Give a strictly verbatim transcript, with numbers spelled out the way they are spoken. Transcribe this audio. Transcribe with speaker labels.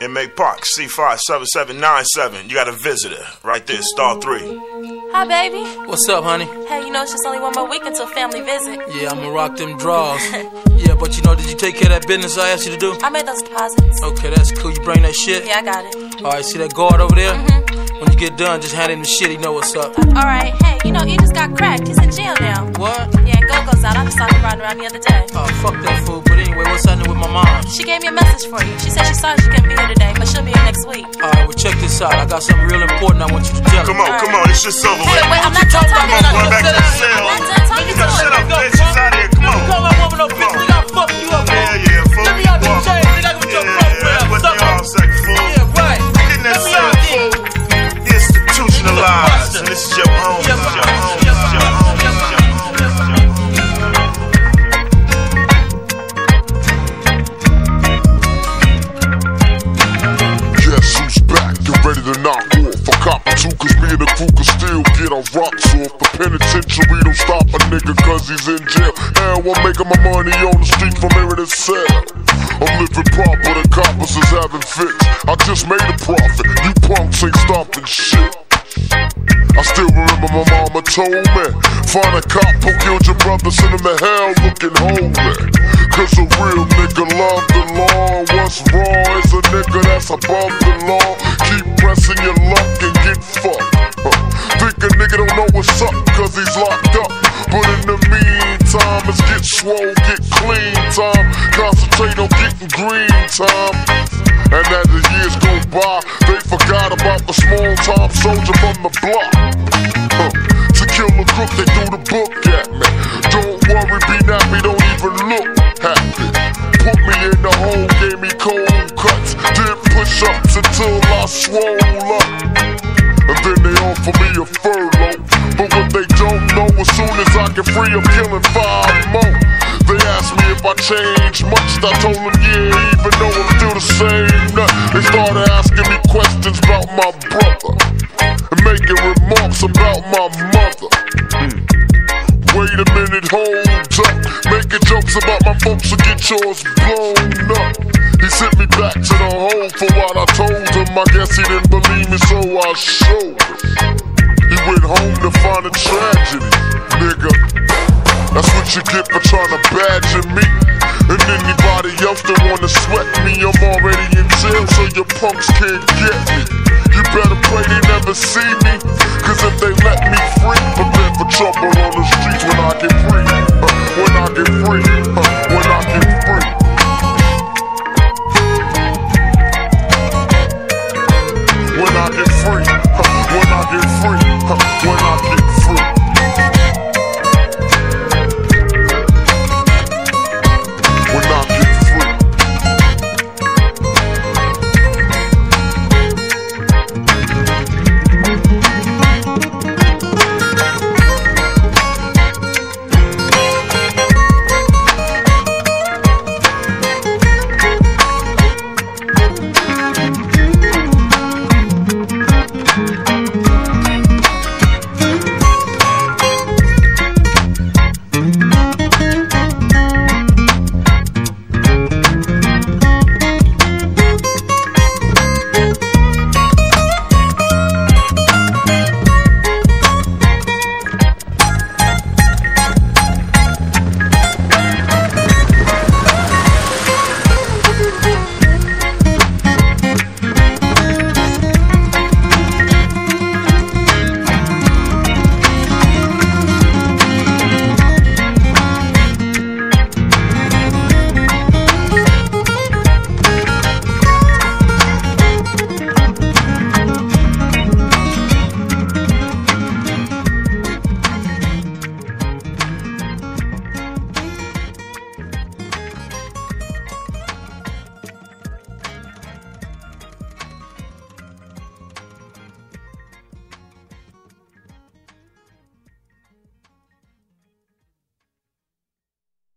Speaker 1: Inmate Park, C five seven seven nine seven. You got a visitor right there, star three.
Speaker 2: Hi, baby.
Speaker 3: What's up, honey?
Speaker 2: Hey, you know it's just only one more week until family visit.
Speaker 3: Yeah, I'ma rock them draws. Yeah, but you know, did you take care of that business I asked you to do?
Speaker 2: I made those deposits.
Speaker 3: Okay, that's cool. You bring that shit?
Speaker 2: Yeah, I got it.
Speaker 3: Alright, see that guard over there?
Speaker 2: Mm-hmm.
Speaker 3: When you get done, just hand him the shit. He know what's up.
Speaker 2: Alright, hey, you know, he just got cracked. He's in jail now.
Speaker 3: What?
Speaker 2: Yeah, Go-Go's out. I just saw him riding around the other day.
Speaker 3: Oh, fuck that fool. But anyway, what's happening with my mom?
Speaker 2: She gave me a message for you. She said she sorry she couldn't be here today, but she'll be here next week.
Speaker 3: Alright, well, check this out. I got something real important I want you to tell her.
Speaker 1: Come on,
Speaker 2: All
Speaker 1: come
Speaker 2: right.
Speaker 1: on, it's just over
Speaker 2: Hey,
Speaker 1: with.
Speaker 2: wait, I'm not done talking.
Speaker 1: Come on, run back to the cell.
Speaker 2: I'm not done talking
Speaker 1: You
Speaker 2: to
Speaker 1: gotta shut
Speaker 2: her.
Speaker 1: up, bitch. She's out of here. Come on.
Speaker 3: Come on, woman, no bitch. We gotta fuck you up, man.
Speaker 1: Yeah, yeah, fool.
Speaker 3: Let me out the chain. Nigga, I can jump
Speaker 1: Yeah,
Speaker 3: up
Speaker 1: yeah,
Speaker 3: with
Speaker 1: what they all say, fool.
Speaker 3: Yeah, right.
Speaker 1: Getting that
Speaker 3: Let me
Speaker 1: cell,
Speaker 3: out
Speaker 1: fool. Institutionalized. And this is your home. This is your home. This is your home. This is your home.
Speaker 4: Guess who's back? Get ready to knock off. A cop or two, cause me and the crew can still get our rocks off. The penitentiary don't stop a nigga cause he's in jail. Hell, I'm making my money on the street from here to sell. I'm living proper, the coppers is having fits. I just made a profit, you punks ain't stopping shit. I still remember my mama told me, find a cop who killed your brother, send him to hell looking holy. Cause a real nigga love the law. What's wrong is a nigga that's above the law. Keep pressing your luck and get fucked. Huh. Think a nigga don't know what's up cause he's locked up. But in the meantime, it's get swole, get clean time. Concentrate on getting green time. And as the years go by, they forgot about the small time soldier from the block. Huh. To kill a crook, they threw the book at me. Don't worry, be nappy, don't even look happy. Put me in the hole, gave me cold cuts. Did push-ups until I swole up. And then they offer me a furlough. But what they don't know, as soon as I get free, I'm killing five more. They asked me if I changed much, I told them yeah, even though I'm still the same nut. They started asking me questions about my brother and making remarks about my mother. mm. Wait a minute, hold up. Making jokes about my folks to get yours blown up. He sent me back to the hole for what I told him. I guess he didn't believe me, so I showed him. He went home to find a tragedy, nigga. That's what you get for trying to badger me. And anybody else that wanna sweat me, I'm already in jail, so your punks can't get me. You better pray they never see me, cause if they let me free, prepare for trouble on the streets when I get free.